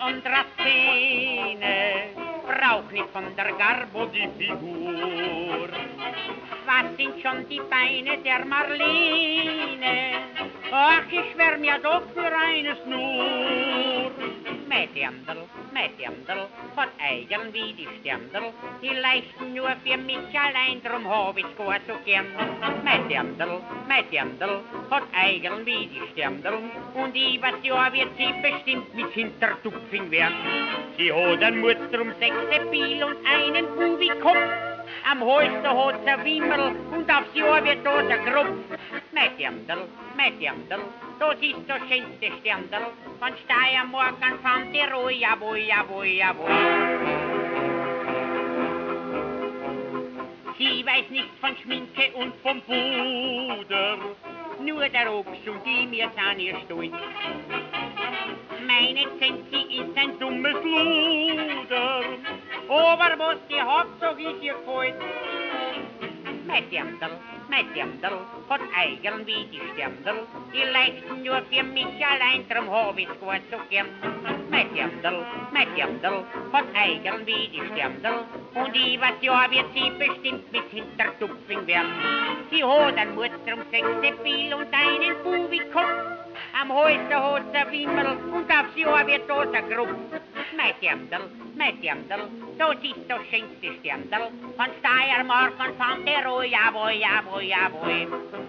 unserer Szene, brauch nicht von der Garbo die Figur. Was sind schon die Beine der Marlene? Ach, ich wär mir doch für eines nur. Mädjandl, hat Eigeln wie die Sterndl, die leichten nur für mich allein, drum hab ich gar so gern. Mädjandl, hat Eigeln wie die Sterndl, und übers Jahr wird sie bestimmt mit Hintertupfing werden. Sie hat ein Mutter um 6 Pil und einen Bubikopf, am Hals da hat sie ein Wimmerl und aufs Jahr wird da der Kropf. Mädjandl, das ist das schönste Sterndl, von Steiermark an von Tirol, jawohl. Sie weiß nichts von Schminke und vom Puder, nur der Ochs und die mir sind ihr stolz. Meine Zenzi ist ein dummes Luder, aber was sie hat, sag ich ihr gefällt. Mädjandl, hat Eigeln wie die Sterndl, die leichten nur für mich allein, drum hab ich's gar so gern. Mädjandl, hat Eigeln wie die Sterndl, und übers Jahr wird sie bestimmt mit Hintertupfing werden. Sie hat ein Mutter um 6 Pil und einen Bubikopf, am Hals da hat sie ein Wimmerl und aufs Jahr wird da der Kropf. Mädjandl, das ist das schönste Sterndl, von Steiermark und von Tirol, jawohl.